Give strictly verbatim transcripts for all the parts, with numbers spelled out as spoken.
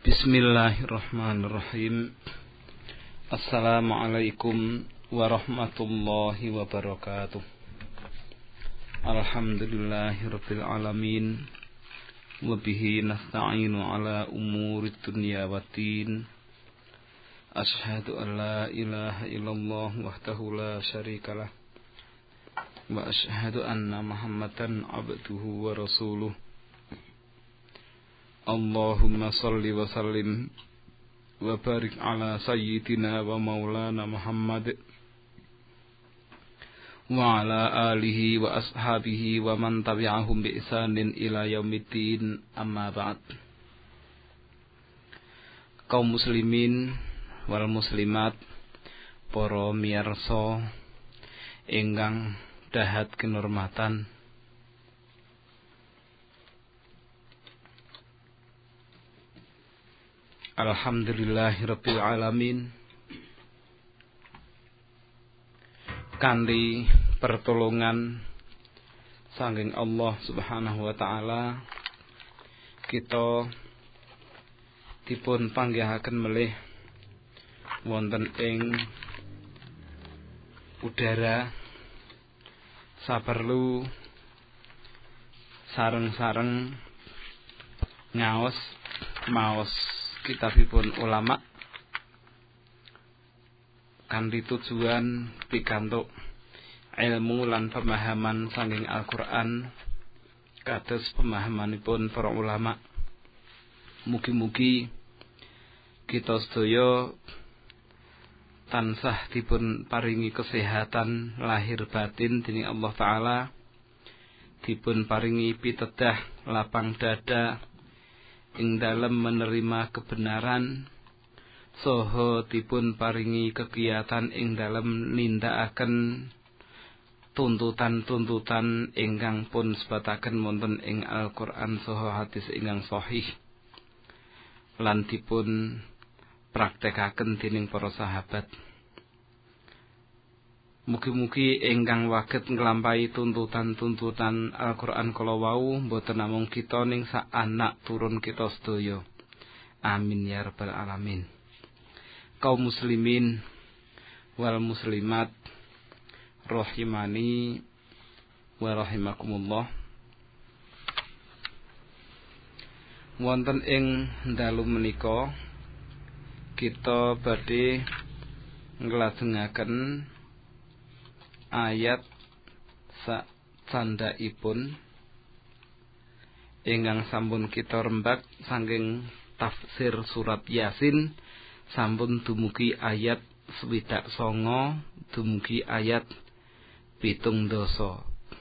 Bismillahirrahmanirrahim. Assalamualaikum warahmatullahi wabarakatuh. Alhamdulillahirabbil alamin. Wa bihi nasta'inu ala umurid dunya waddin. Asyhadu an la ilaha illallah wahdahu la syarikalah. Wa asyhadu anna Muhammadan abduhu wa rasuluh. Allahumma salli wa sallim wa barik ala sayyidina wa maulana Muhammad wa ala alihi wa ashabihi wa man tabi'ahum bi ihsanin ila yaumiddin, amma ba'd. Kaum muslimin wal muslimat, para miyarsa ingkang dahat kinurmatan, alhamdulillahirabbil alamin. Kanthi pertolongan saking Allah Subhanahu wa taala, kita dipun panggihaken melih wonten ing udara saperlu sareng-sareng ngaos maos kitabipun ulama kanthi tujuan pikantuk ilmu lan pemahaman saking Al-Qur'an kados pemahamanipun para ulama. Mugi-mugi kita sedaya tansah dipun paringi kesehatan lahir batin dening Allah taala, dipun paringi pitedah lapang dada ing dalem menerima kebenaran, saha dipun paringi kegiatan ing dalem nindakaken tuntutan-tuntutan ingkang pun sebataken wonten ing Al-Qur'an saha hadis ingkang sahih, lan dipun praktekaken dening para sahabat. Mugi-mugi ingkang waget nglampahi tuntutan-tuntutan Al-Qur'an kala wau boten namung kita ning sak anak turun kita sedaya. Amin ya rabbal alamin. Kaum muslimin wal muslimat rahimani wa rahimakumullah. Wonten ing dalu menika kita badhe nglajengaken ayat sak candhaipun ingkang sampun kita rembak saking tafsir surat Yasin, sampun dumugi ayat swidak sanga dumugi ayat pitung dasa.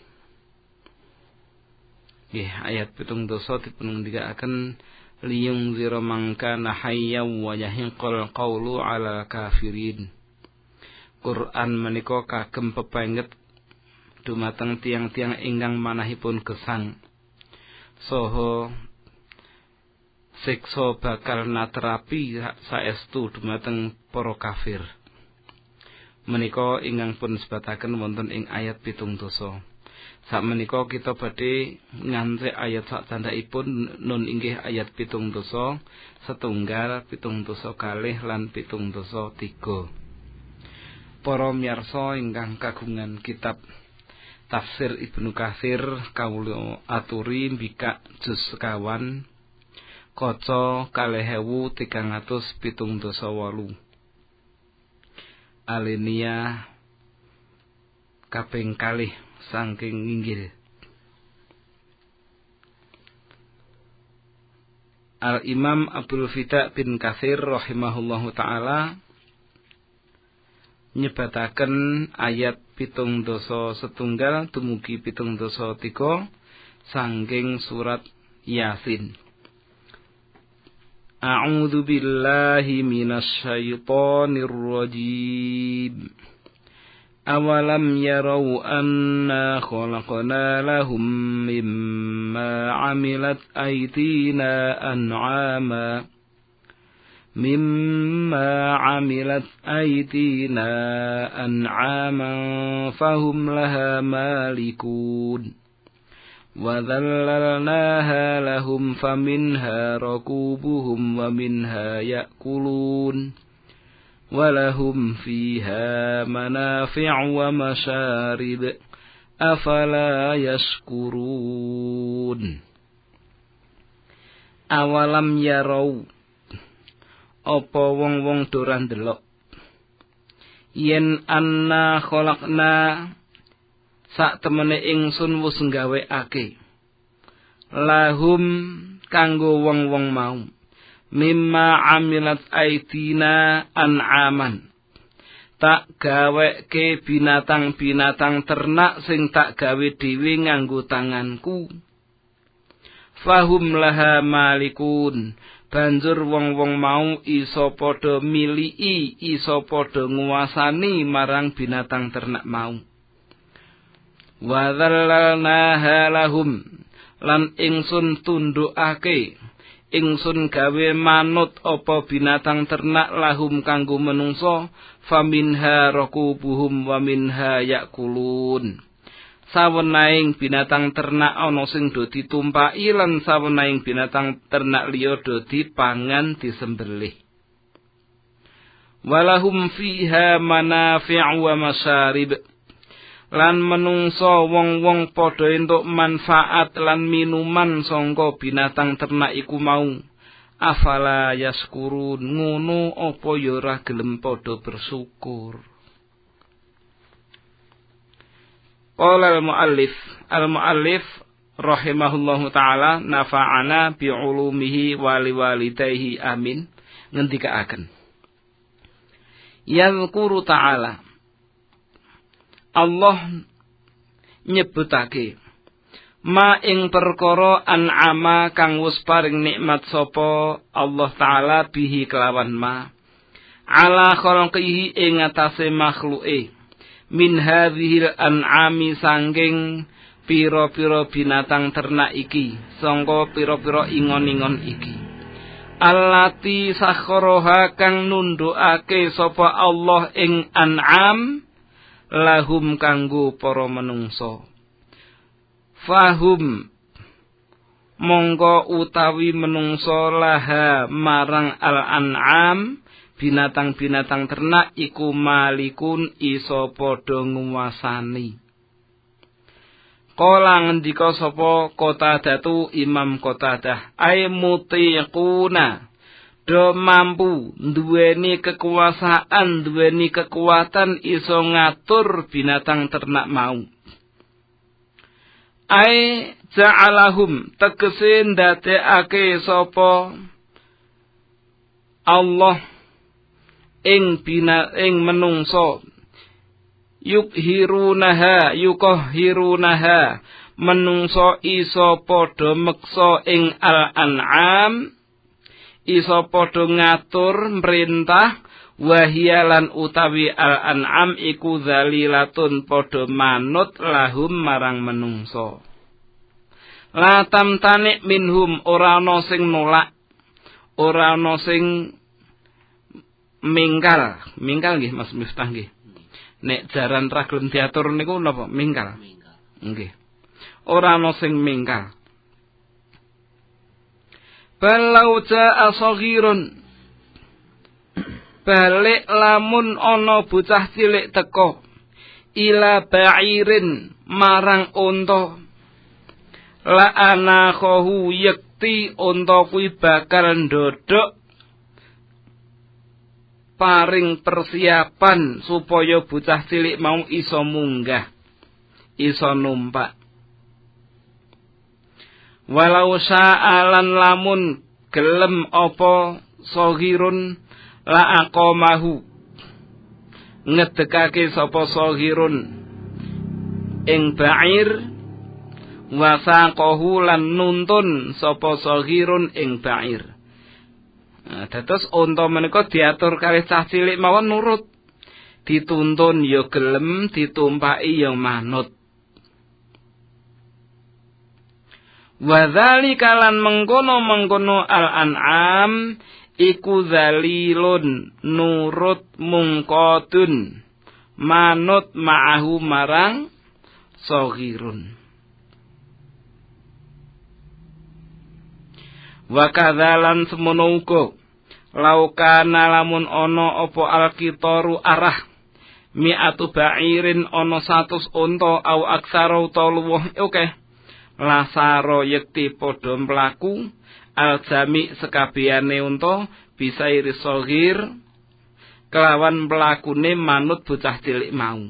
Nggih, ayat pitung dasa dipun ngendikaken liyung zira mangka nahayya wa yahiqal qawlu ala kafirin. Quran menika kagem pepenget dumateng tiang-tiang ingkang manahipun gesang, saha siksa bakal natrapi saestu dumateng para kafir. Menika ingkang pun sebataken wonten ing ayat pitung dasa. Sakmenika kita badhe nganti ayat sak candhaipun nun inggih ayat pitung dasa setunggal, pitung dasa kalih lan pitung dasa tiga. Para miyarsa ingkang kagungan kitab tafsir Ibnu Katsir, kawula aturi mbikak juz sekawan kaca kalih ewu tigang atus pitung dasa wolu. Alinea kaping kalih saking inggil. Al-Imam Abdul Fida bin Katsir rahimahullahu taala nyebataken ayat pitung dasa setunggal dumugi pitung dasa tiga saking surat Yasin. A'udzu billahi minasy syaithanir rajim. Awalam yarau anna khalaqna lahum mimma 'amilat aydina an'ama mimma 'amilat aydina an'aman fahum laha malikun wa dhallalnaha lahum faminha rakubuhum wa minha ya'kulun wa lahum fiha manafi'u wa masyarib afala yashkurun. Awalam yarau, apa wong-wong dora ndelok yen anna khalaqna sak temene ingsun wis nggaweake lahum kanggo wong-wong mau mimma amilat aidina an'aman, tak gaweke binatang-binatang ternak sing tak gawe dhewe nganggo tanganku. Fahum laha malikun, banjur wong-wong mau iso padha miliki, iso padha nguwasani marang binatang ternak mau. Wa dzallalnaha lahum, lan ingsun tundukake, ingsun gawe manut apa binatang ternak lahum kanggo menungso, faminha rakubuhum wa minha yakulun. Sawenaing binatang ternak ana sing do ditumpaki lan sawenaing binatang ternak liya do dipangan disembelih. Walahum fiha manafi'u wa masyarib, lan menungso wong-wong padha entuk manfaat lan minuman sangka binatang ternak iku mau. Afala yaskurun, ngono apa ya ora gelem padha bersyukur. Qala al-muallif al-muallif rahimahullahu taala nafa'ana bi ulumihi wa liwalidayhi amin, ngendikaaken yazkuru ta'ala, Allah nyebutake ma ing perkara an'ama kang wis paring nikmat sapa Allah taala bihi kelawan ma ala khalqihi ing atase makhluke min hadhil an'ami sangking pira-pira binatang ternak iki, sangka pira-pira ingon-ingon iki. Allati sakharaha kang nundukake sapa Allah ing an'am lahum kanggo para menungso. Fahum mongko utawi menungso laha marang al-an'am binatang-binatang ternak iku malikun iso padha nguwasani. Kala ngendika sapa Qatadatu Imam Qatadah, ay mutiquna, do mampu duweni kekuasaan, duweni kekuatan iso ngatur binatang ternak mau. Ay ja'alahum, tegese ndadekake sapa Allah ing bina ing menungso yukhirunaha yukohirunaha, menungso iso padha meksa ing al-an'am, iso padha ngatur merintah, wahiyalan utawi al-an'am iku zalilatun padha manut lahum marang menungso. La tamtanik minhum, ora ana sing nolak, ora ana sing mingkal, mingkal nggih Mas Miftah nggih. Nek jaran ra gelem diatur niku napa? Mingkal. Nggih. Ora ana sing mingkal. Balau jaa saghirun, balik lamun ana bocah cilik teka ila ba'irin marang unta, la anakhahu yakti, unta kuwi bakal ndodok paring persiapan supaya bocah cilik mau iso munggah, iso numpak. Walau sa'alan lamun gelem apa saghirun la aqamahu, ngedekake sapa saghirun ing ba'ir, wasaqahu lan nuntun sapa saghirun ing ba'ir. Nah, dados unta menika diatur kalih cah cilik mawon nurut, dituntun ya gelem, ditumpaki ya manut. Wa dzalika lan mengkono-mengkono al-an'am iku zalilun nurut mungqatun, manut ma'ahu marang saghirun. Wa kadzalan semono uga laukana lamun ana apa alkitaru arah mi'atu ba'irin ana satus unta au aksara utawa luwih akeh lasaro yekti padha mlaku aljami sekabehane unta bisa irisogir kelawan mlakune manut bocah cilik mau.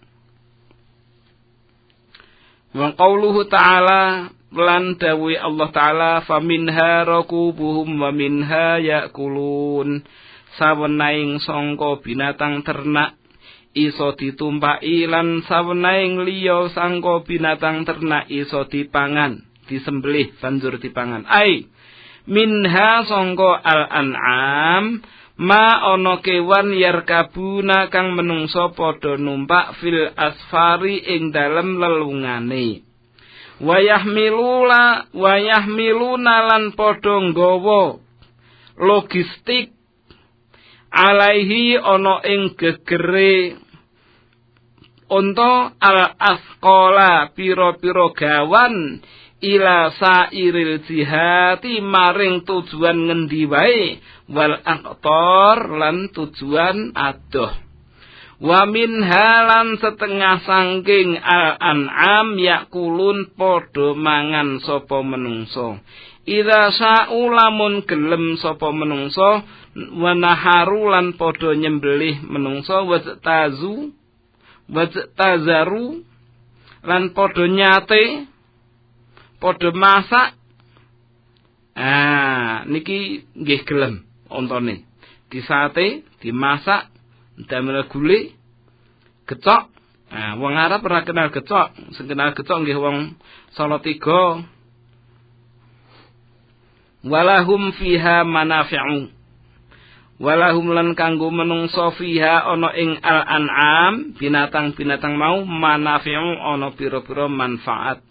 Wa qauluhu ta'ala lan dawuh Allah Ta'ala faminha rakubuhum wa minha yakulun sawenaing sangka binatang ternak iso ditumpaki lan sawenaing liya sangka binatang ternak iso dipangan disembelih banjur dipangan ai minha sangka al-an'am ma ana kewan yarkabuna kang menungso padha numpak fil asfari ing dalem lelungane wayahmilula wayahmiluna lan padha nggawa logistik alaihi ana ing gegere unta al asqala pira-pira gawan ila sairil jihati maring tujuan ngendi wae wal aqtar lan tujuan adoh. Wa min halan setengah sangking al-an'am yakulun padha mangan sapa menungso. Idza sa'u lamun gelem sapa menungso wa naharu lan padha nyembelih menungso wajtazu wajtazaru lan padha nyate padha masak. Ah niki nggih gelem ontone. Disate, dimasak damel gule gecok. Nah, wong Arab ora kenal gecok, sing kenal gecok nggih wong Salatiga. Walahum fiha manafi'u. Walahum lan kanggo menungso fiha ana ing al-an'am, binatang-binatang mau manafi'u ana pira-pira manfaat.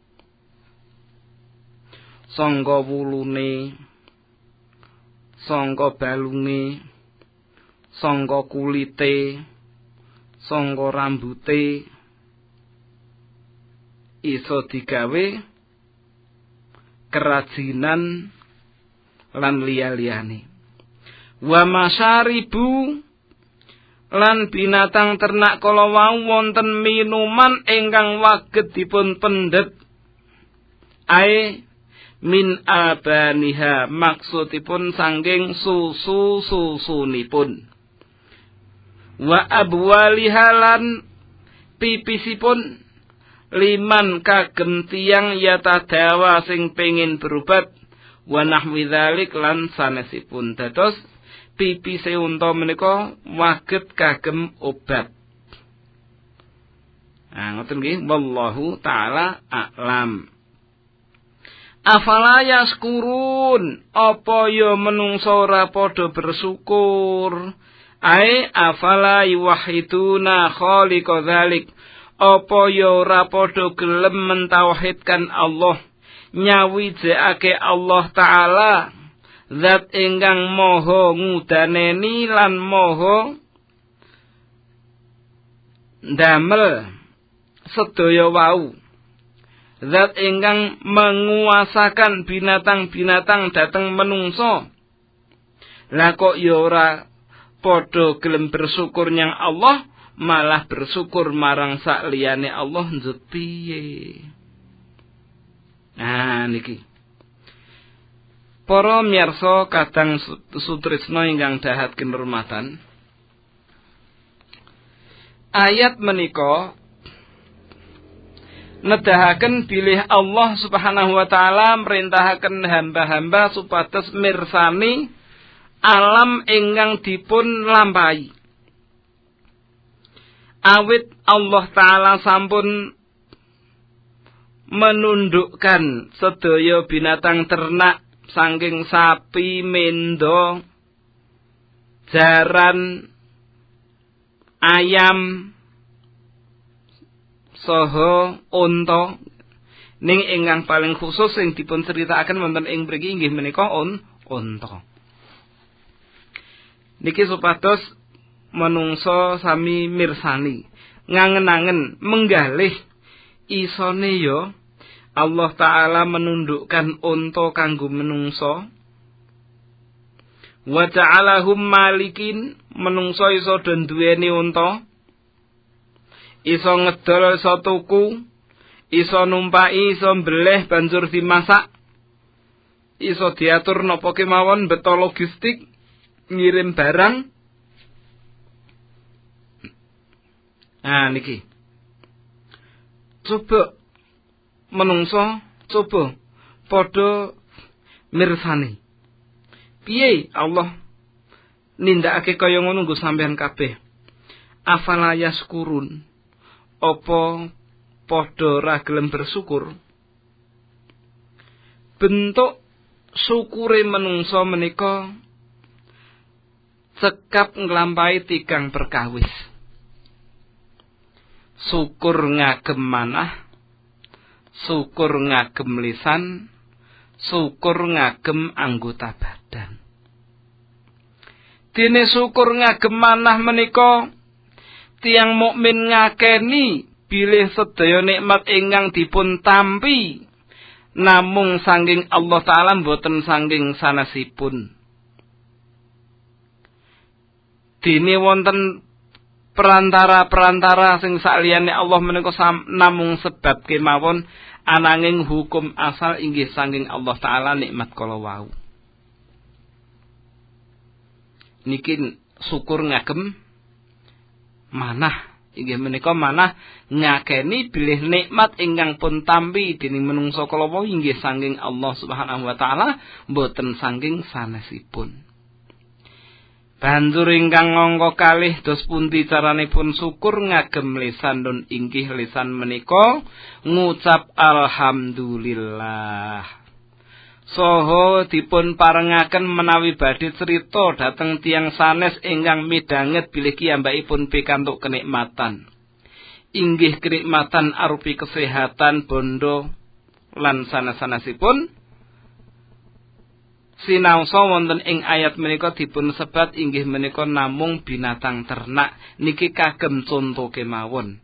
Sangga wulune, sangga balunge, sangga kulite, sangga rambute iso digawe kerajinan lan liya-liyane. Wa masyaribu lan binatang ternak kala wau wonten minuman ingkang waget dipun pendhet ae min abaniha maksudipun sangking susu susunipun wa abwaliha lan pipisipun liman kagem tiyang yatadawa sing pengin berobat wa nahwi dzalik lan sanesipun dados pipise unta menika waget kagem obat. Nah ngoten nggih wallahu taala a'lam. Afala yaskurun apa ya menungso ora padha bersyukur ai afala yuwahhiduna khaliqa dzalik apa ya ora padha gelem mentauhidkan Allah nyawijake Allah taala zat ingkang maha ngudaneni lan maha ndamel sedaya wau zat ingkang menguasakan binatang-binatang dhateng menungso. Lah kok ya ora padha gelem bersyukur nyang Allah, malah bersyukur marang sak liyane Allah njut piye. Nah niki. Para miyarsa kadang sutrisna ingkang dahat kinurmatan. Ayat menika nedahaken bilih Allah Subhanahu wa taala merintahaken hamba-hamba supados mirsani alam ingkang dipun lampahi. Awit Allah taala sampun menundukkan sedaya binatang ternak saking sapi, mendo, jaran, ayam, saha unta ning ingkang paling khusus sing dipun critakaken wonten ing mriki inggih menika un unta. Niki supados manungsa sami mirsani ngangen-angen menggalih isone ya Allah Ta'ala menundukkan unta kanggo menungso. Wa ja'alahum malikin, menungso iso den duweni unta. Iso ngedol, iso tuku, iso numpaki, iso mbeleh banjur dimasak. Iso diatur napa kemawon beta logistik, ngirim barang. Nah niki. Coba menungso, coba padha mirsani. Piye Allah nindakake kaya ngono nggo sampean kabeh? Afala yaskurun? Apa padha ra gelem bersyukur? Bentuk syukure menungso menika cekap nglampahi tigang perkawis. Syukur ngagem manah, syukur ngagem lisan, syukur ngagem anggota badan. Dene syukur ngagem manah menika tiyang mukmin ngakeni bilih sedaya nikmat ingkang dipun tampi namung sanging Allah Ta'ala mboten sanging sanesipun. Dene wonten perantara-perantara sing sakliyane Allah menika namung sebab kemawon, ananging hukum asal inggih saking Allah Ta'ala nikmat kala wau. Niki syukur ngagem manah, inggih menika manah ngakeni bilih nikmat ingkang pun tampi dening menungso kala wau inggih saking Allah Subhanahu wa Ta'ala, mboten saking sanesipun. Banjur ingkang angka kalih dos pundi caranipun syukur ngagem lisan nun inggih lisan menika ngucap alhamdulillah. Saha dipun parengaken menawi badhe crita dhateng tiyang sanes ingkang midhanget bilih kiyambakipun pikantuk kenikmatan. Inggih kenikmatan arupi kesehatan bondo lan sanes-sanesipun. Sinaosa wonten ing ayat menika dipun sebat inggih menika namung binatang ternak, niki kagem conto kemawon.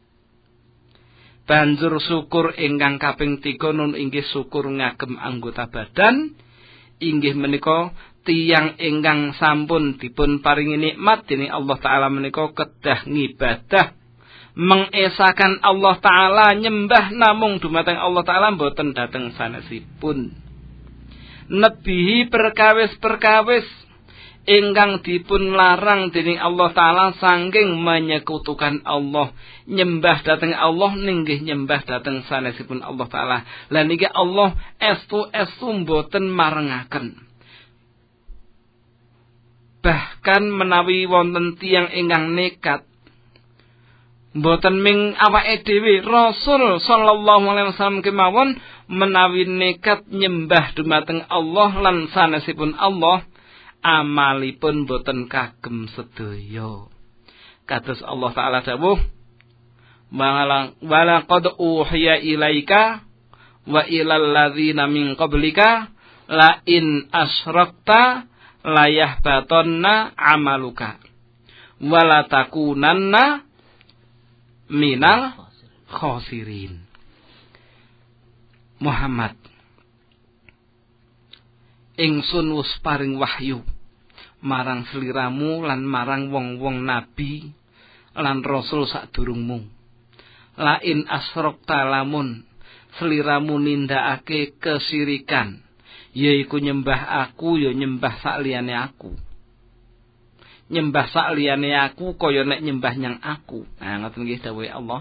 Banjur syukur ingkang kaping tiga nun inggih syukur ngagem anggota badan, inggih menika tiyang ingkang sampun dipun paringi nikmat dening Allah Ta'ala menika kedah ngibadah mengesakan Allah Ta'ala, nyembah namung dumateng Allah Ta'ala mboten dhateng sanesipun. Nebihi perkawis-perkawis ingkang dipun larang dening Allah Ta'ala saking menyekutukan Allah, nyembah dhateng Allah ninggih nyembah dhateng sanesipun Allah Ta'ala. Lan niki Allah estu-estu mboten marengaken. Bahkan menawi wonten tiyang ingkang nekat, mboten ming awake dhewe, Rasul sallallahu alaihi wasallam kemawon menawi nekat nyembah dumateng Allah lan sanesipun Allah, amalipun boten kagem sedaya. Kados Allah Ta'ala dawuh, "Wala qad uhiya ilaika wa ilal ladzina min qablika la in asyrakta la yahbatanna amaluka wa la takunanna minal khosirin." Muhammad, ingsun wis paring wahyu marang sliramu lan marang wong-wong nabi lan rasul sadurungmu. Lain asrokta lamun sliramu nindakake kesirikan, yaiku nyembah aku ya nyembah sakliyane aku. Nyembah sakliyane aku kaya nek nyembah nyang aku. Nah ngoten nggih dawuhe Allah.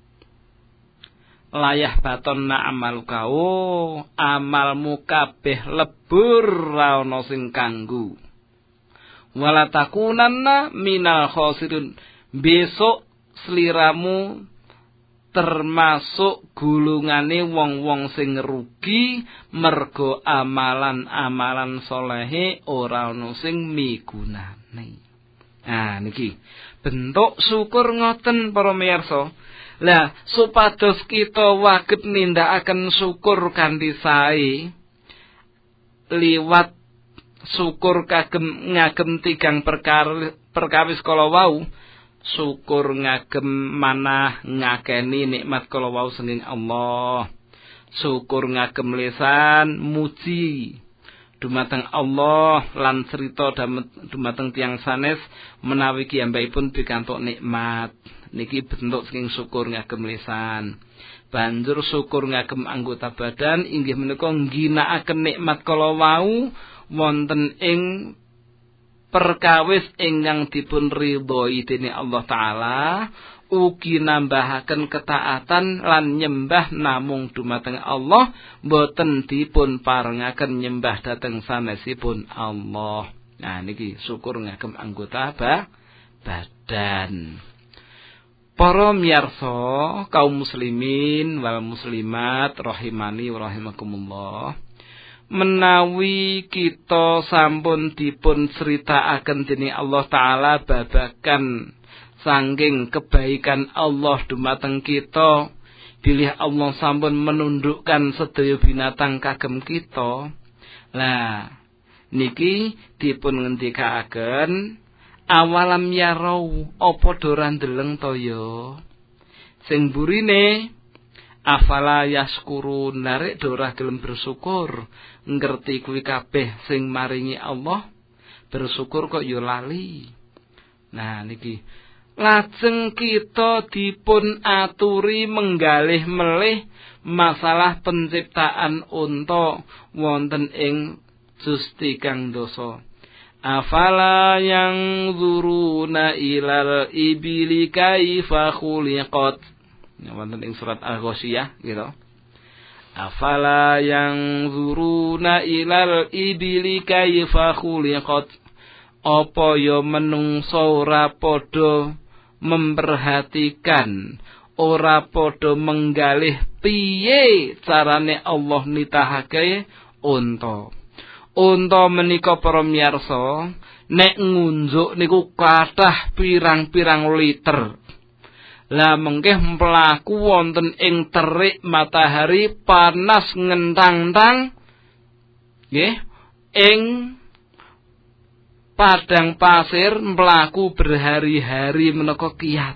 Layah batonna amaluka, oh amalmu kabeh lebur ra ana sing kanggo. Wala takunanna minal khosirin, besok sliramu termasuk gulungane wong-wong sing rugi mergo amalan-amalan solehe ora ana sing migunani. Nah niki bentuk syukur ngoten para miyarsa. Lah supados kita waget nindakaken syukur kanthi sae liwat syukur kagem ngagem tigang perkara perkawis kala wau, syukur ngagem manah ngakeni nikmat kala wau saking Allah, syukur ngagem lisan muji dumateng Allah lan cerita dumateng tiyang sanes menawi kiyambakipun pikantuk nikmat. Niki bentuk saking syukur ngagem lisan. Banjur syukur ngagem anggota badan inggih menika ngginakaken nikmat kala wau wonten ing perkawis ingkang dipun ridhoi dening Allah taala, ugi nambahaken ketaatan lan nyembah namung dumateng Allah, boten dipun parengaken nyembah dhateng sanesipun Allah. Nah niki syukur ngagem anggota ba, badan. Para miyarsa kaum muslimin wal muslimat rahimani wa rahimakumullah. Menawi kita sampun dipun critakaken dening Allah taala babagan saking kebaikan Allah dumateng kita, bilih Allah sampun menundukkan sedaya binatang kagem kita. Lah niki dipun ngendikaaken awalam yarau apa dora ndeleng to ya. Sing burine afala yaskuru narik dora gelem bersyukur, ngerti kuwi kabeh sing maringi Allah, bersyukur kok ya lali. Nah niki lajeng kita dipun aturi menggalih melih masalah penciptaan unta wonten ing juz tigang dosa. Afala yang zuruna ilal ibili kaifa khuliqat. Wonten ing surat Al-Ghasyiyah gitu. Afala yang zuruna ilal ibili kaifa khuliqat. Apa ya menungsa ora padha memperhatikan, ora padha menggalih piye carane Allah nitahake unta. Unta menika para miyarsa nek ngunjuk niku kathah pirang-pirang liter. Lah mengke mlaku wonten ing terik matahari panas ngentang-tang nggih ing padang pasir mlaku berhari-hari menika kiyat.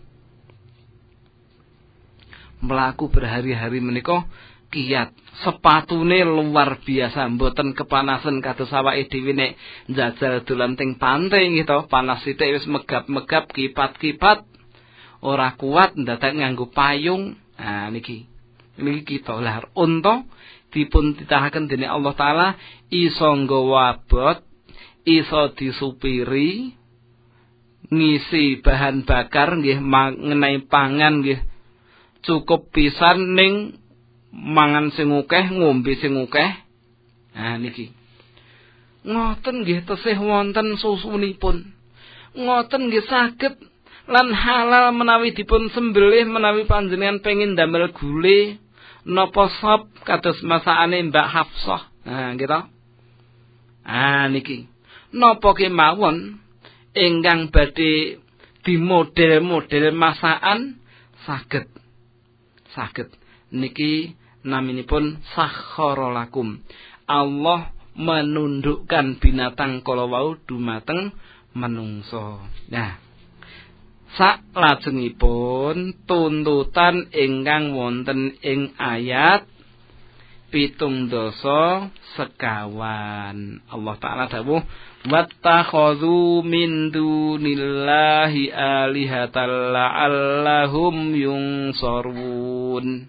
Mlaku berhari-hari menika kiyat. Sepatune luar biasa, mboten kepanasan kados awake dhewe nek njajal dolan teng pantai gitu, panas sithik wis megap-megap kipat-kipat, ora kuat ndadak nganggo payung. Nah niki. Niki kita lah unta dipun titahaken dening Allah taala iso nggawa abot, iso disupiri, ngisi bahan bakar nggih mengenai pangan nggih cukup pisan ning mangan sing akeh, ngombe sing akeh. Nah niki. Ngoten nggih tesih wonten susunipun. Ngoten nggih saged lan halal menawi dipun sembelih menawi panjenengan pengin damel gule napa sop kados masakane Mbak Hafsah. Nah gitu. Ah niki. Napa kemawon ingkang badhe dimodel-model masakan saged. Saged. Niki naminipun sakhara lakum. Allah menundukkan binatang kala wau dumateng manungsa. Nah, sak lajengipun tuntutan ingkang wonten ing ayat pitung dasa sekawan. Allah taala dawuh wattakhadhu min dunillahi alihatan la'allahum yunsarun.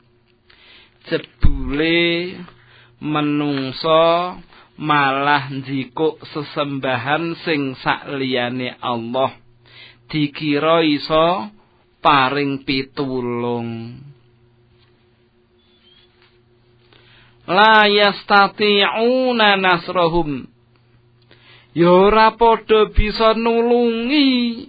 Jebule menungso malah njikuk sesembahan sing sakliyane Allah dikira iso paring pitulung. La yastati'una nasrahum, ya ora padha bisa nulungi,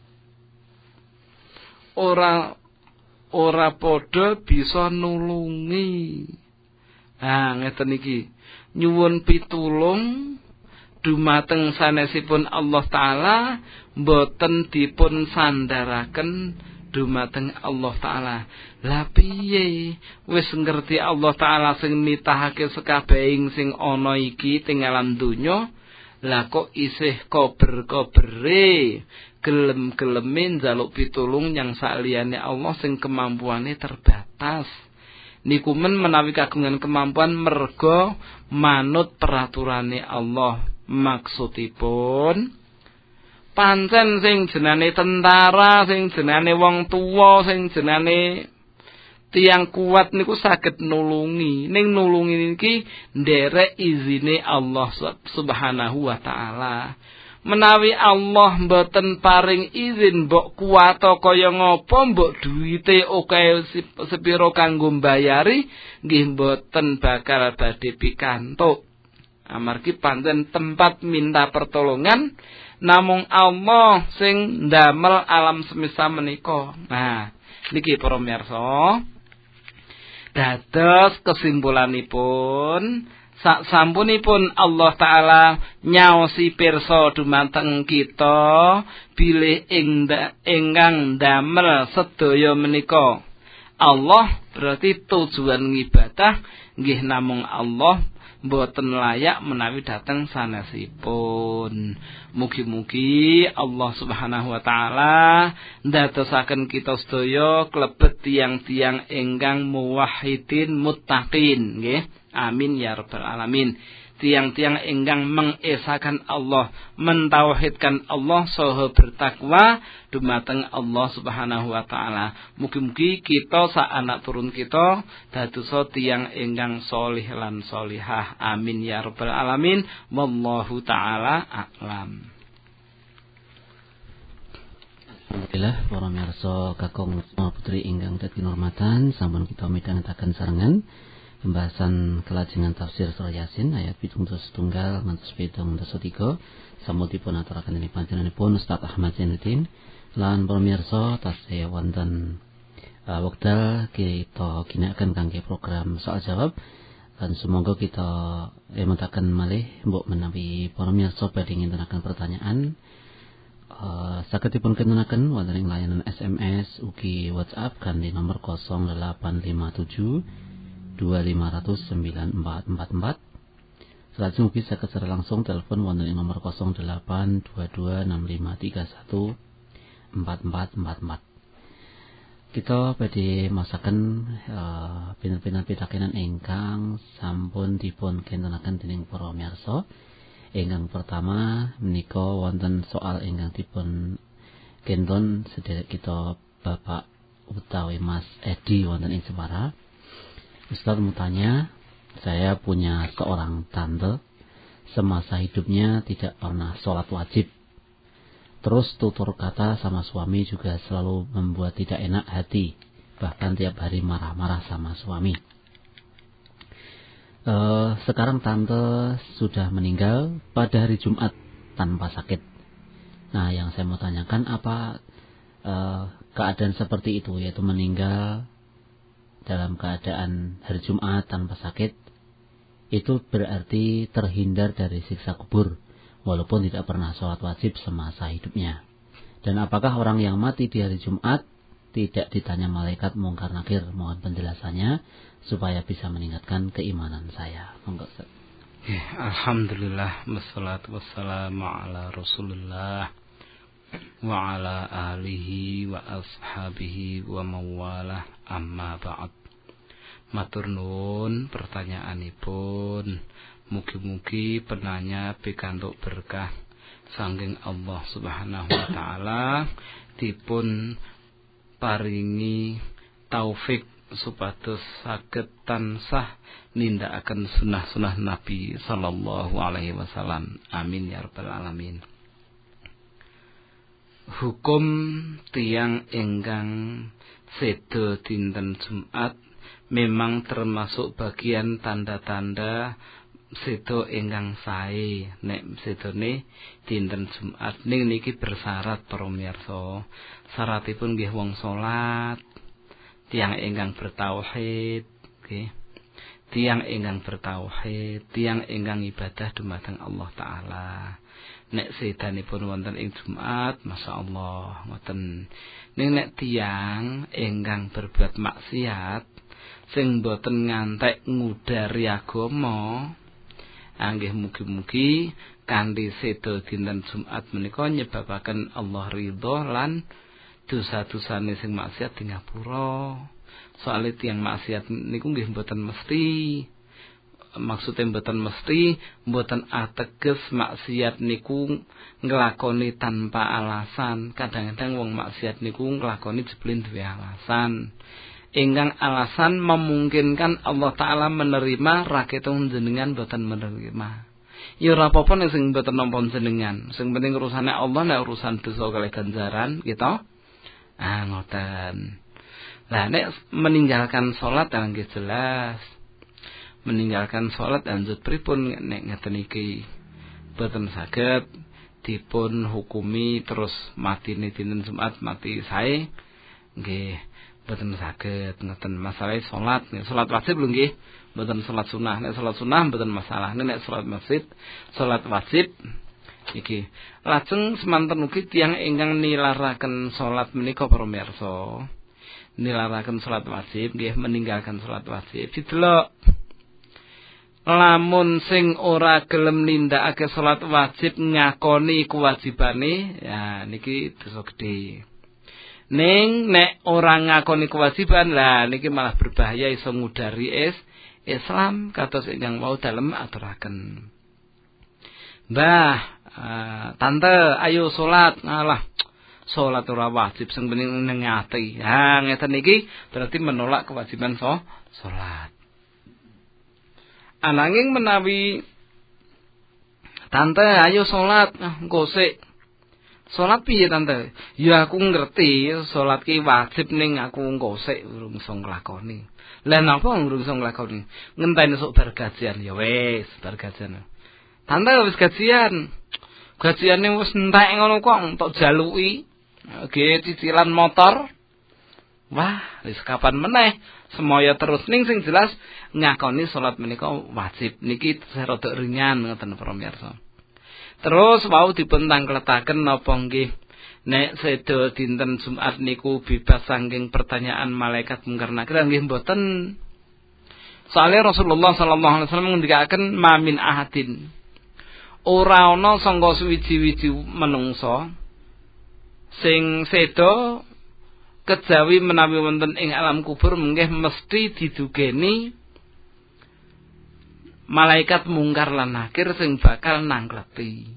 ora ora padha bisa nulungi. Ah ngeten iki nyuwun pitulung dumateng sanesipun Allah taala boten dipun sandaraken dumateng Allah taala. Lah piye wis ngerti Allah taala sing nitahake sekabehing sing ana iki teng alam donya, lah kok isih kober-kobere gelem-geleme njaluk pitulung yang sakliyane Allah sing kemampuane terbatas. niku men menawi kagungan kemampuan merga manut peraturane Allah. Maksudipun pancen sing jenenge tentara, sing jenenge wong tuwa, sing jenenge tiyang kuat niku saged nulungi. Ning nulungi niki nderek izine Allah Subhanahu wa taala. Menawi Allah mboten paring izin mbok kuwat kaya ngapa, mbok duwite akeh sepira kanggo mbayari, nggih mboten bakal badhe pikantuk. Amargi pancen tempat minta pertolongan namung Allah sing ndamel alam semesta menika. Nah, niki para miyarsa, dados kesimpulanipun sak sampunipun Allah taala nyaosi pirsa dumateng kita bilih ingkang damel sedaya menika Allah, berarti tujuan ngibadah nggih namung Allah, mboten layak menawi dateng sanesipun. Mugi-mugi Allah Subhanahu wa taala ndadosaken kita sedaya klebet tiyang-tiyang ingkang muwahhidin muttaqin nggih. Amin ya rabbal alamin. Tiang-tiang ingkang mengesakan Allah, mentauhidkan Allah, saha bertakwa dumateng Allah Subhanahu wa taala. Mugi-mugi kita sak anak turun kita dadosa tiyang ingkang sholih lan sholihah. Amin ya rabbal alamin. Wallahu taala a'lam. Alhamdulillah para mirsa kakung putri ingkang dadi hormatan, sampun kita midhangetaken sarengan pembahasan kelajengan tafsir surah Yasin ayat pitung dasa setunggal ngantos pitung dasa tiga. Sampun aturaken dening panjenenganipun Ustaz Ahmad Zainuddin lan para mirsa tasih wonten uh, wekdal kita ginakaken kangge program soal jawab, dan semoga kita emetaken malih mbok menawi para mirsa badhe ngintunaken pertanyaan uh, saged dipun kintunaken wonten ing layanan S M S ugi WhatsApp kanthi nomor nol delapan lima tujuh dua lima nol nol sembilan empat empat empat. Selajeng ugi saged secara langsung telepon wonten ing nomor nol delapan dua dua enam lima tiga satu empat empat empat empat. Kita badhe masaken uh, pinten-pinten pitakenan ingkang sampun dipun kintunaken dening para miyarsa. Ingkang pertama menika wonten soal ingkang dipun kintun sedherek kita Bapak utawi Mas Edi wonten ing Jepara. Ustaz mau tanya, saya punya seorang tante, semasa hidupnya tidak pernah sholat wajib. Terus tutur kata sama suami juga selalu membuat tidak enak hati, bahkan tiap hari marah-marah sama suami. E, sekarang tante sudah meninggal pada hari Jumat tanpa sakit. Nah, yang saya mau tanyakan apa e, keadaan seperti itu, yaitu meninggal dalam keadaan hari Jumat tanpa sakit, itu berarti terhindar dari siksa kubur walaupun tidak pernah sholat wajib semasa hidupnya. Dan apakah orang yang mati di hari Jumat tidak ditanya malaikat mungkar nakir? Mohon penjelasannya supaya bisa meningkatkan keimanan saya. Monggo. Ya, alhamdulillah wassalatu wassalamu ala Rasulillah wa ala alihi wa ashabihi wa mawalah, amma ba'd. Matur nuwun pertanyaanipun. Mugi-mugi penanya pikantuk berkah saking Allah Subhanahu wa taala, dipun paringi taufik supados saged tansah nindakaken sunah-sunah Nabi sallallahu alaihi wasallam. Amin ya rabbal alamin. Hukum tiang ingkang sedo dinten Jumat memang termasuk bagian tanda-tanda sedo ingkang sae. Nek sedone dinten Jumat ning niki bersyarat para miyarsa. Syaratipun nggih wong salat, tiang ingkang bertauhid, nggih. Tiang ingkang bertauhid, tiang ingkang ibadah dumateng Allah taala. Nek sedanipun wonten ing Jumat, masyaallah ngoten. Ning nek tiang ingkang berbuat maksiat sing boten ngantek ngudari agama, anggih mugi-mugi kanthi sedo dinten Jumat menika nyebabaken Allah ridho lan dosa-dosane sing maksiat di ngapura. Soale tiyang maksiat niku nggih mboten mesti. Maksudnya mboten mesti, mboten ateges maksiat niku nglakoni tanpa alasan. Kadang-kadang wong maksiat niku nglakoni jebule duwe alasan. Ingkang alasan memungkinkan Allah Ta'ala menerima, raketung jenengan mboten menerima. Ya ora apa-apa nek sing mboten nampa jenengan. Sing penting urusane Allah, nek urusan dosa kalih ganjaran kita. Ah ngoten. Lah nek meninggalkan salat nggih jelas. Meninggalkan salat lanjut pripun nek ngeten iki boten saged dipun hukumi terus mati dinten Jumat mati sae nggih boten saged ngeten masalah salat salat wajib lho nggih boten salat sunah nek salat sunah boten masalah nek salat masjid salat wajib iki lajeng semanten ugi tiyang ingkang nilaraken salat menika para mirsa nilaraken salat wajib nggih meninggalkan salat wajib didelok lamun sing ora gelem nindakake salat wajib ngakoni kewajibane ya niki dosa gedhe. Ning nek ora ngakoni kewajiban lah niki malah berbahaya iso ngudari is Islam kados ingkang wau dalem aturaken. Mbah, uh, tante ayo salat. Ngalah. Salat ora wajib sing penting ning ati. Ha ngeten iki berarti menolak kewajiban so salat. Ananging menawi tante ayo salat engko sik salat piye tante ya aku ngerti salat ki wajib ning aku engko sik urung iso nglakoni lha napa urung iso nglakoni ngenteni sok bar gajian ya wis bar gajian tante wis gajian gajiane wis entek ngono kok tok jaluki nggih cicilan motor wah wis kapan meneh semoyo terus ning sing jelas ngakoni salat menika wajib niki rada ringan ngoten para mirsa. Terus wau dipun tangkletaken napa nggih nek seda dinten Jumat niku bebas saking pertanyaan malaikat mungkar nakir nggih mboten. Soale Rasulullah sallallahu alaihi wasallam ngendikaken mamin ahadin ora ana sangka suwiji-wiji menungsa sing seda kejawi menawi wonten ing alam kubur menggih mesti didugeni malaikat mungkar lan nakir sing bakal nangkleti.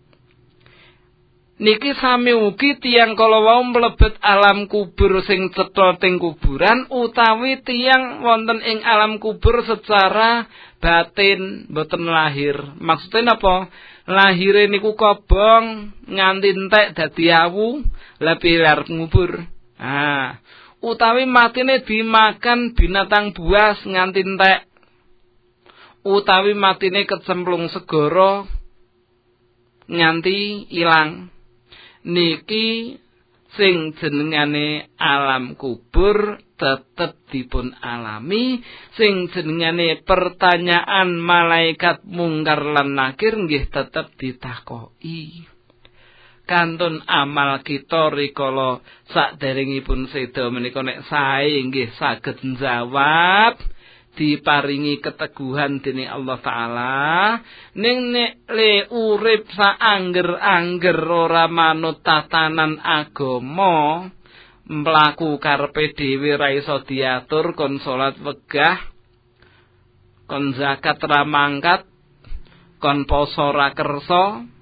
Niki sami ugi tiyang kala wau mlebet alam kubur sing cetha teng kuburan utawi tiyang wonten ing alam kubur secara batin boten lahir. Maksudnya napa? Lahire niku kobong nganti entek dadi awu lebih lar ngubur. Ah, utawi matine dimakan binatang buas nganti entek. Utawi matine kecemplung segara nganti ilang. Niki sing jenengane alam kubur tetep dipun alami, sing jenengane pertanyaan malaikat mungkar lan nakir nggih tetep ditakoki. Kantun amal kita rikala saderengipun seda menika nek sae nggih saged njawab diparingi keteguhan dening Allah Taala ning nek le urip saangger-angger ora manut tatanan agama mlaku karepe dhewe ra iso diatur kon salat wegah kon zakat ra mangkat kon poso ra kersa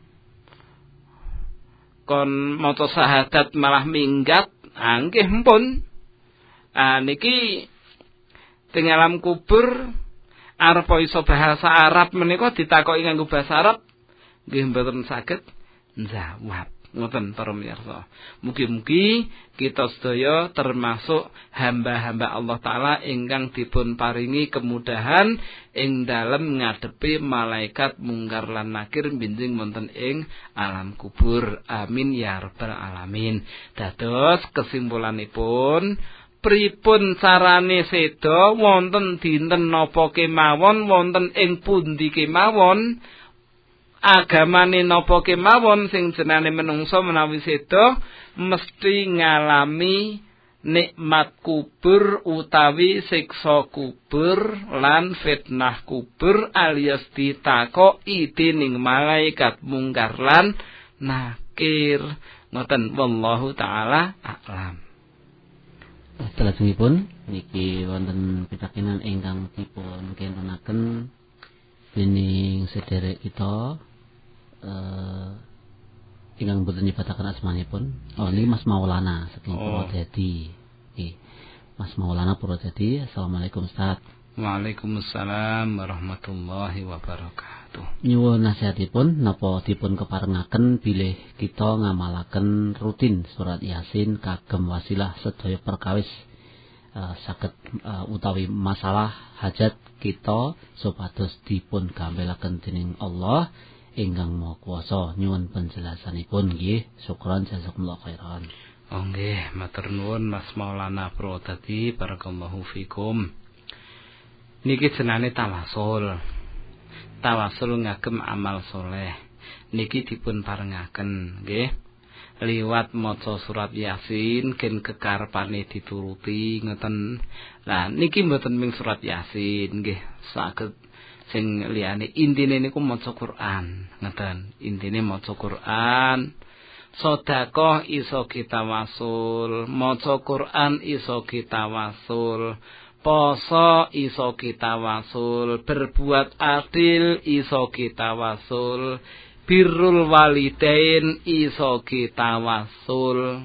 kon maca syahadat malah minggat nggih mpun ah niki teng alam kubur arepa iso bahasa Arab menika ditakoki nganggo bahasa Arab nggih mboten saged njawab ngoten para mirsa. Mugi-mugi kita sedaya termasuk hamba-hamba Allah Taala ingkang dipun paringi kemudahan ing dalem ngadepi malaikat mungkar lan nakir binjing wonten ing alam kubur. Amin ya rabbal alamin. Dados kesimpulanipun pripun carane seda wonten dinten napa kemawon wonten ing pundi kemawon agamane napa kemawon sing jenenge menungso menawi seda mesti ngalami nikmat kubur utawi siksa kubur lan fitnah kubur alias ditakoki dening malaikat mungkar lan nakir ngoten wallahu taala a'lam. Salajengipun niki wonten pitakenan ingkang dipun kentenaken dening sederek kita eh ingkang boten nyebataken asmanipun. Oh niki Mas Maulana saking Oh. Purwodadi. Nggih. Mas Maulana Purwodadi. Assalamualaikum Ustaz. Waalaikumsalam warahmatullahi wabarakatuh. Nyuwun nasihatipun napa dipun keparengaken bilih kita ngamalaken rutin surat Yasin kagem wasilah sedaya perkawis uh, saged uh, utawi masalah hajat kita supados dipun gambelaken dening Allah ingkang Maha Kuwasa. Nyuwun penjelasanipun nggih. Syukran jazakumullah khairan. Oh nggih, matur nuwun Mas Maulana Purwodadi, barakallahu fikum. Niki jenenge tawasul. Tawasul ngagem amal soleh. Niki dipun parengaken nggih. Liwat maca surat Yasin ken kekarepane dituruti ngoten. Lah niki mboten ming surat Yasin nggih, saged sing liyane intine niku maca Quran. Ngoten, intine maca Quran. Sedekah iso kita wasul, maca Quran iso kita wasul, poso iso kita wasul, berbuat adil iso kita wasul, birrul walidain iso kita wasul,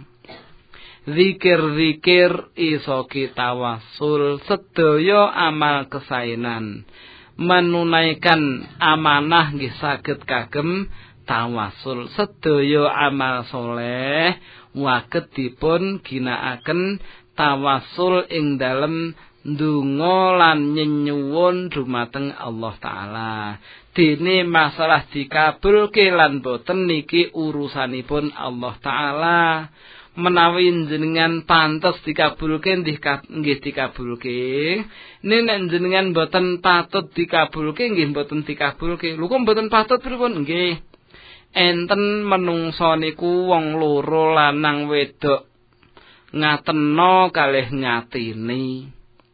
zikir-zikir iso kita wasul, sedaya amal kesaenan menunaikan amanah nggih saged kagem tawasul. Sedaya amal soleh waget dipun ginakaken tawasul ing dalem ndonga lan nyenyuwun dumateng Allah taala. Dene masalah dikabulke lan boten niki urusanipun Allah taala. Menawi jenengan pantes dikabulke nggih dikabulke. Nek jenengan boten patut dikabulke nggih boten dikabulke. Lho kok boten patut pripun? Nggih. Enten menungsa niku wong loro lanang wedok ngatena kalih nyatini.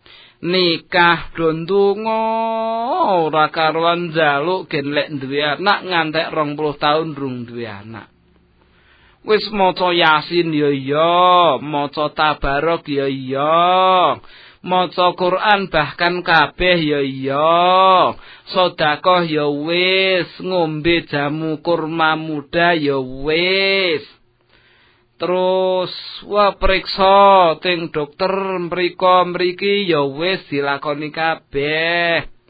Nikah do ndonga ora karuan njaluk gen lek duwe anak ngantek rong puluh taun durung duwe anak. Wis maca Yasin ya iya, maca Tabarok ya iya, maca Quran bahkan kabeh ya iya, sedekah ya wis, ngombe jamu kurma muda ya wis. Terus wah periksa ting dokter mriko mriki ya wis dilakoni kabeh.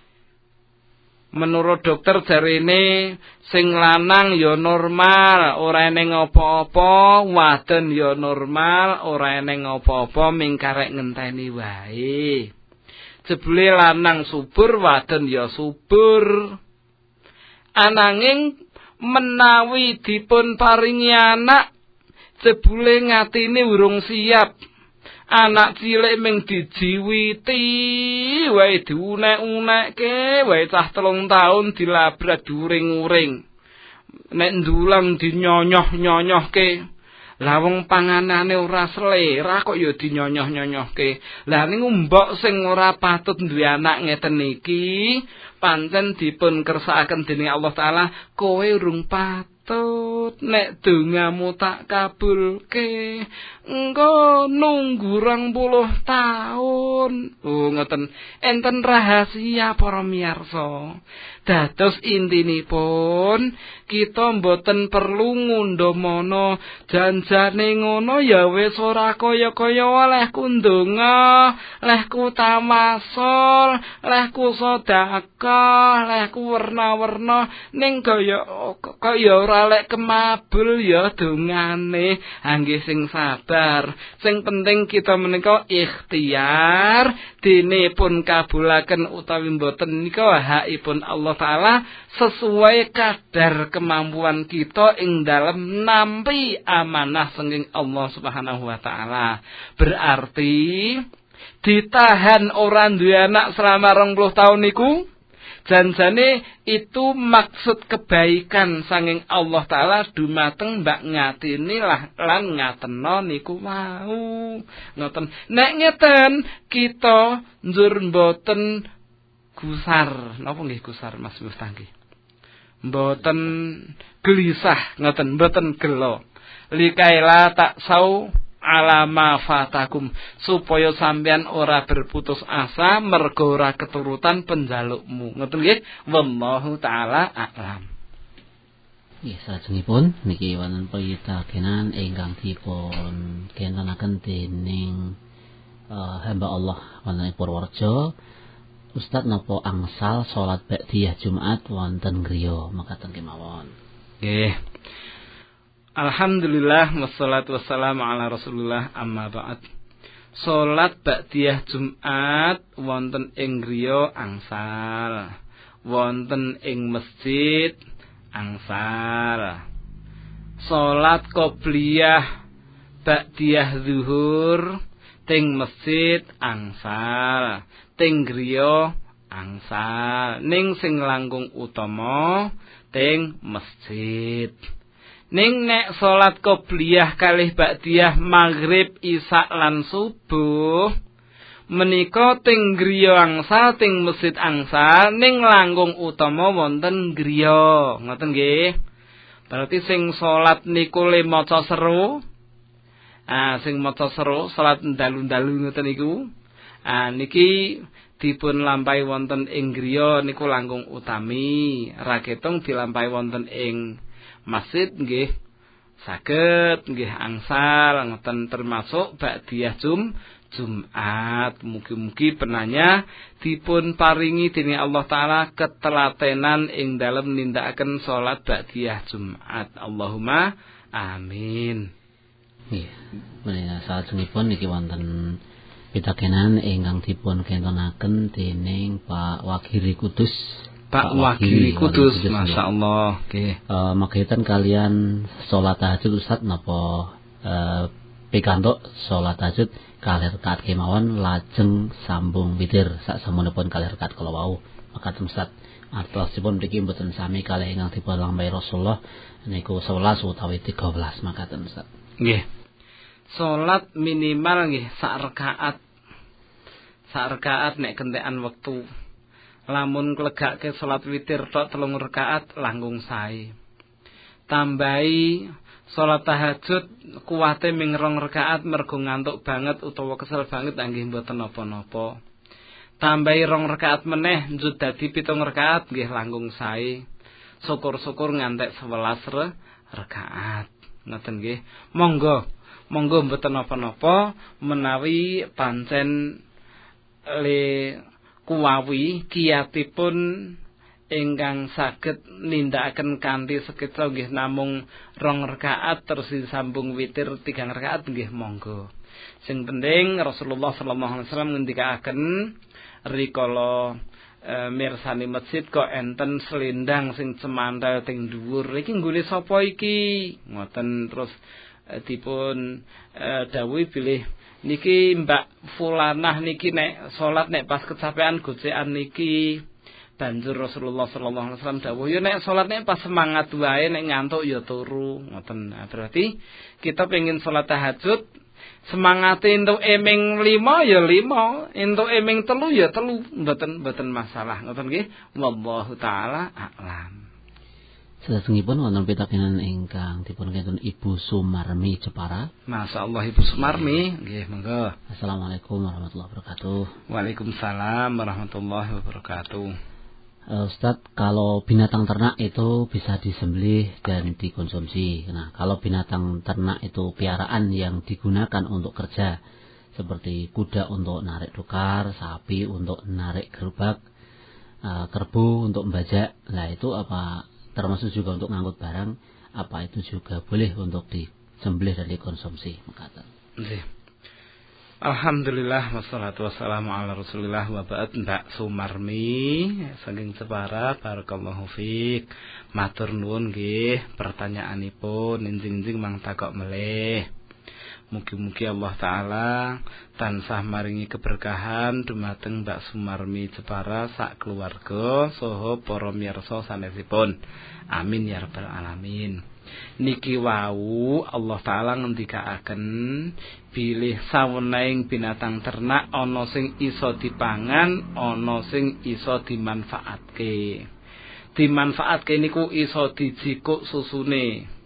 Menurut dokter jarine sing lanang ya normal, ora eneng apa-apa, wadon ya normal, ora eneng apa-apa, ming karek ngenteni wae. Jebule lanang subur, wadon ya subur. Ananging menawi dipun paringi anak, jebule ngatine urung siap. Anak cilik ming dijiwiti wae diunek-unekke wae cah telung taun dilabrak during-uring. Nek ndulang dinyonyoh-nyonyohke. Lah wong panganane ora selera kok ya dinyonyoh-nyonyohke. Lah niku mbok sing ora patut duwe anak ngeten iki pancen dipun kersakaken dening Allah taala, kowe urung patut nek dongamu tak kabulke. Engko nunggu rong puluh taun. Oh ngoten. Enten rahasia para miyarsa. Dados intinipun kita mboten perlu ngundhamana janjane ngono ya wis ora kaya-kaya olehku ndonga, lehku tamasol, lehku sedekah, lehku werna-werna ning kaya kaya ora lek kemabul ya dongane. Anggih sing sabar. Sing penting kita menika ikhtiar dene pun kabulaken utawi mboten nika hakipun Allah taala sesuai kadar kemampuan kita ing dalam nampi amanah saking Allah Subhanahu wa taala. Berarti ditahan orang duwe anak selama rong puluh tahun niku janjane itu maksud kebaikan saking Allah taala dumateng mbak ngatini lah lan ngateno niku mau. Ngoten. Nek ngeten kita njur mboten gusar. Napa nggih gusar Mas Miftah nggih? Mboten gelisah, ngoten, mboten gelo. Likaila tak sau alama fatakum, supaya sampean ora berputus asa mergo ora keturutan penjalukmu. Ngoten nggih, wallahu taala a'lam. Ya, salajengipun niki wonten pitakenan ingkang dipun kentanaken dening uh, hamba Allah wonten ing Purworejo. Ustaz napa angsal salat ba'diyah Jumat wonten griya makaten kemawon. Nggih. Alhamdulillah wassalatu wassalamu ala Rasulillah amma ba'd. Salat ba'diyah Jumat wonten ing griya angsal, wonten ing masjid angsal. Salat qobliyah ba'diyah zuhur teng masjid angsal, teng griya angsal, ning sing langkung utama teng masjid. Ning nek salat qobliyah kalih ba'diyah maghrib isya lan subuh menika teng griya angsal, teng masjid angsal, ning langkung utama wonten griya. Ngoten nggih. Berarti sing salat niku le maca seru. Ah sing maca seru salat dalu-dalu ngoten niku. Ah niki dipun lampahi wonten ing griya niku langkung utami. Ra ketung dilampahi wonten ing masjid nggih saged nggih angsal ngoten termasuk ba'diyah jum Jumat. Mugi-mugi penanya dipun paringi dening Allah taala ketelatenan ing dalem nindakaken salat ba'diyah Jumat. Allahumma amin. Nggih, menika salajengipun niki wonten pitakenan ingkang dipun kentonaken dening Pak Wakili Kudus. Pak Wakili Kudus, masyaallah. Nggih. Eh makaitan kalian salat tahajud Ustaz napa eh pikantuk salat tahajud kalih rakaat kemawon lajeng sambung witir sak samunipun kalih rakaat kala wau. Makaten Ustaz, artosipun mriki mboten sami kalih ingkang dipun lampahi Rasulullah niku sewelas utawi tiga belas makaten Ustaz. Nggih. Salat minimal nggih sak rakaat. Sak rakaat nek kentekan wektu. Lamun klegake salat witir tok telung rakaat langkung sae. Tambahi salat tahajud kuwate ming rong rakaat mergo ngantuk banget utawa kesel banget nggih mboten napa-napa. Tambahi rong rakaat meneh njut dadi pitung rakaat nggih langkung sae. Syukur-syukur ngantek sewelas rakaat. Ngoten nggih. Monggo, monggo mboten napa-napa menawi pancen le kuwawi kiyatipun ingkang saged nindakaken kanthi sekecil nggih namung rong rakaat terus disambung witir tiga rakaat nggih monggo. Sing penting Rasulullah sallallahu alaihi wasallam ngendikaken rikala e, mirsani masjid kok enten selendang sing cemantel teng dhuwur. Iki nggone sapa iki? Ngoten terus e, dipun e, dawuhi bilih niki Mbak Fulanah niki nek salat nek pas kecapean gocekan niki. Banjur Rasulullah sallallahu alaihi wasallam dawuh yo nek salat nek pas semangat wae nek ngantuk ya turu. Ngoten. Nah, berarti kita pengen salat tahajud semangate entuk eming lima ya lima, entuk eming telu ya telu, mboten mboten masalah. Ngoten nggih. Wallahu taala a'lam. Salajengipun wonten pitakenan ingkang dipun kenten Ibu Sumarmi Jepara. Masyaallah Ibu Sumarmi, nggih monggo. Assalamualaikum warahmatullahi wabarakatuh. Waalaikumsalam warahmatullahi wabarakatuh. Uh, Ustadz, kalau binatang ternak itu bisa disembelih dan dikonsumsi. Nah, kalau binatang ternak itu piaraan yang digunakan untuk kerja, seperti kuda untuk narik tukar, sapi untuk narik gerobak, uh, kerbau untuk membajak, nah itu apa termasuk juga untuk ngangkut barang, apa itu juga boleh untuk disembelih dan dikonsumsi? Makatan. Alhamdulillah wassalatu wassalamu ala Rasulillah wa ba'd. Mbak Sumarmi saking Jepara, barakallahu fiik. Matur nuwun nggih pertanyaanipun enjing-enjing mang takok melih. Mugi-mugi Allah taala tansah maringi keberkahan dumateng Mbak Sumarmi Jepara sak keluarga saha para miyarsa sanesipun. Amin ya rabbal alamin. Niki wau Allah taala ngendikaaken bilih saweneing binatang ternak ana sing iso dipangan, ana sing iso dimanfaatke. Dimanfaatke niku iso dijikuk susune.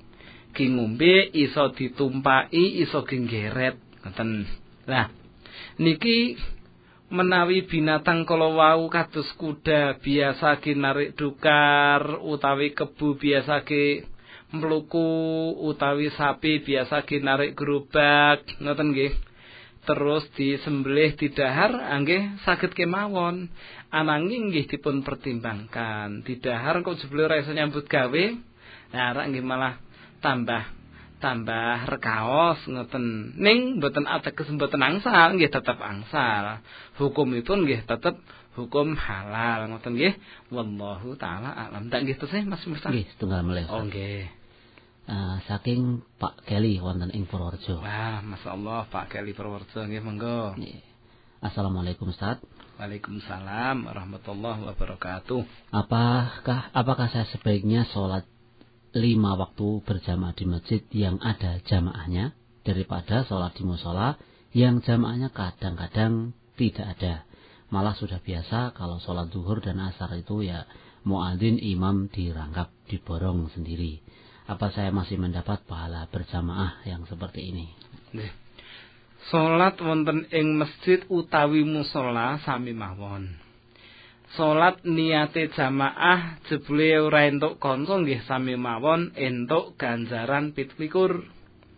ki ngombe, iso ditumpaki, iso genggeret ngoten. Lah niki menawi binatang kala wau kados kuda biasa ki narik dukar utawi kebu biasa ki mluku utawi sapi biasa ki narik gerobak ngoten nggih. Terus disembelih didahar nggih saged kemawon. Ananging nggih dipun pertimbangkan. Didahar kok jebule ora iso nyambut gawe. Nah rak nggih malah tambah tambah rekaos ngoten. Ning mboten ateges mboten angsal nggih tetep angsal. Hukumipun nggih tetep hukum halal ngoten nggih. Wallahu taala alam. Tak nggih terus Mas Mustafa. Nggih, setunggal melih. Oh nggih. Uh, saking Pak Kelly wonten ing Purworejo. Wah, masyaallah Pak Kelly Purworejo nggih monggo. Nggih. Assalamualaikum Ustaz. Waalaikumsalam warahmatullahi wabarakatuh. Apakah apakah saya sebaiknya sholat lima waktu berjamaah di masjid yang ada jamaahnya daripada sholat di musola yang jamaahnya kadang-kadang tidak ada? Malah sudah biasa kalau sholat zuhur dan asar itu ya muadzin imam dirangkap diborong sendiri. Apa saya masih mendapat pahala berjamaah yang seperti ini? Nggih. Salat wonten ing masjid utawi musala sami mawon. Salat niate jamaah jebule ora entuk kanca nggih sami mawon entuk ganjaran pitulikur.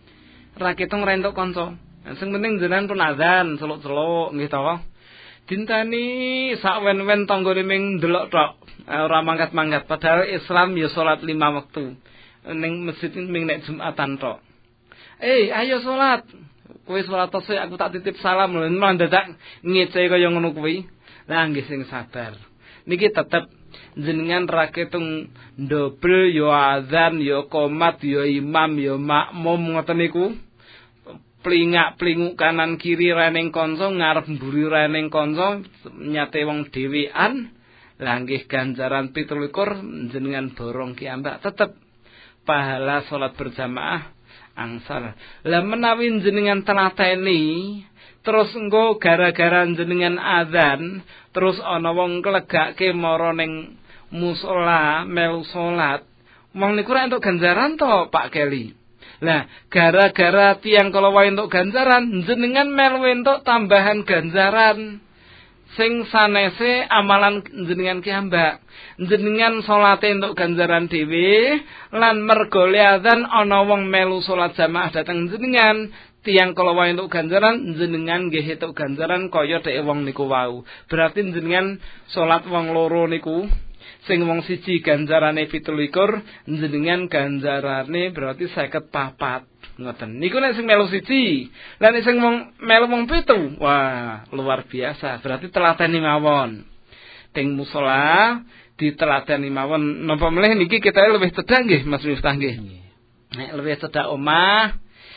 Ra ketung ora entuk kanca. Sing penting jenengan pun azan celuk-celuk nggih to. Dintani sak wen-wen tanggane ming ndelok tok. Ora mangkat-mangkat padahal Islam ya salat lima waktu. Ning masjid ming nek Jumatan tok. Eh, ayo salat. Kowe salat tok aku tak titip salam lho. Malah dadak ngece kaya ngono kuwi. Lah nggih sing sabar. Niki tetep jenengan ra ketung ndobel ya azan ya qomat ya imam ya makmum ngoten niku. Plingak-plinguk kanan kiri reneng kanca ngarep mburi reneng kanca nyate wong dhewean. Lah nggih ganjaran pitulikur jenengan borong ki ambak tetep pahala salat berjamaah angsal. Lah menawi jenengan telateni terus engko gara-gara jenengan azan terus ana wong klegake mara ning musala melu salat wong niku ora entuk ganjaran to Pak Kelly. Lah gara-gara tiyang kala wae entuk ganjaran jenengan melu entuk tambahan ganjaran sing sanese amalan jenengan ki ambak. Jenengan salate entuk ganjaran dhewe lan mergo azan ana wong melu salat jamaah dateng jenengan tiyang kala wae entuk ganjaran jenengan nggih entuk ganjaran kaya dhek wong niku wau. Berarti jenengan salat wong loro niku sing wong siji ganjarane pitulikur jenengan ganjarane berarti seket papat. Ngoten. Niku nek sing melu siji, lan sing wong melu wong pitu. Wah, luar biasa. Berarti telateni mawon. Teng musala ditelateni mawon. Napa meneh niki kita luwih cedhak nggih Mas Miftah nggih. Nek luwih cedhak omah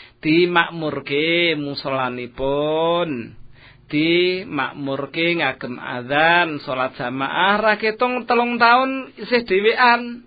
dimakmurke musolanipun. Dimakmurke ngagem azan salat jamaah ra ketung telung taun isih dhewean.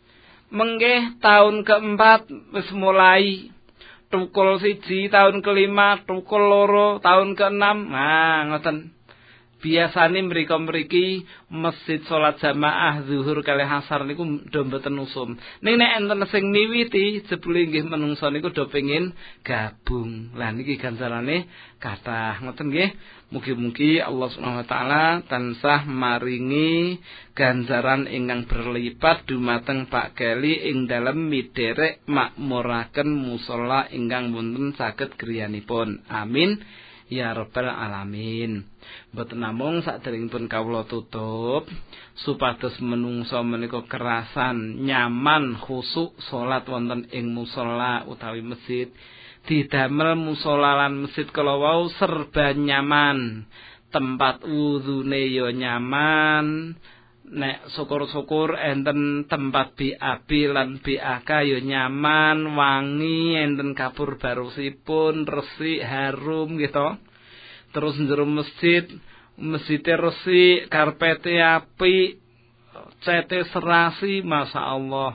Menggih taun keempat wis mulai tukul siji tahun kelima, tukul loro tahun keenam. Nah, ngoten. Biasane mriko-mriki masjid salat jamaah zuhur kalih asar niku do mboten usum. Ning nek enten sing miwiti jebule nggih menungso niku do pengin gabung. Lah niki ganjarane kathah. Ngoten nggih. Mugi-mugi Allah Subhanahu wa taala tansah maringi ganjaran ingkang berlipat dumateng Pak Kelly ing dalem miderek makmuraken musala ingkang wonten saged griyanipun. Amin ya rabbal alamin. Mboten namung saderengipun kawula tutup supados menungso menika kerasan nyaman khusuk salat wonten ing musala utawi masjid. Didamel musala lan masjid kala wau serba nyaman. Tempat wudzune ya nyaman. Nek syukur-syukur enten tempat B A B lan B A K ya nyaman, wangi, enten kapur barusipun, resik, harum gitu. Terus njero masjid, masjide resik, karpete apik, cete serasi, masyaallah.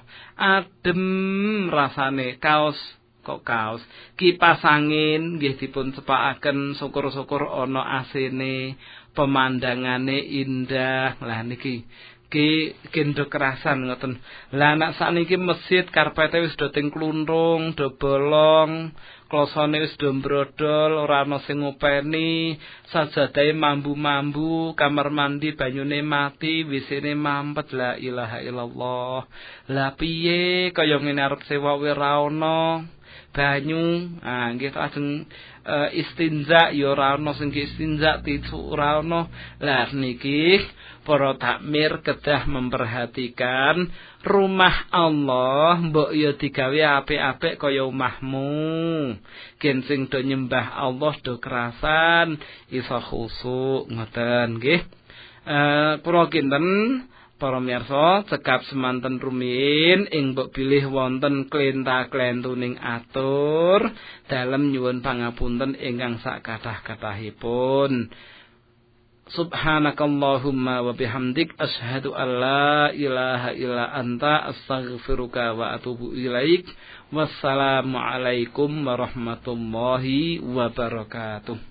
Adem rasane, kaos kok kaos kipas angin nggih dipun cepakaken syukur-syukur ana A C-ne, pemandangane indah. Lah niki ki kendo kerasan ngoten. Lah anak sakniki masjid karpete wis do ting kluntung, do bolong, klosone wis do mbrodol, ora ana sing ngopeni, sajadahe mambu-mambu, kamar mandi banyune mati, W C-ne mampet. La ilaha illallah. Lah piye kaya ngene arep sewa ora ana banyu, ah nggih ajeng uh, istinja ya ora ana sing istinja tisu ora ana. Lah niki para takmir kedah memperhatikan rumah Allah mbok ya digawe apik-apik kaya omahmu. Gen sing do nyembah Allah do kerasan iso khusuk ngoten nggih. Eh kula kinten para miyarsa cekap semanten rumiyin ing mbok bilih wonten klenta-klentuning atur dalem nyuwun pangapunten ingkang sak kathah-kathahipun. Subhanakallahumma wa bihamdik asyhadu an la ilaha illa anta astaghfiruka wa atubu ilaik. Wassalamu alaikum warahmatullahi wabarakatuh.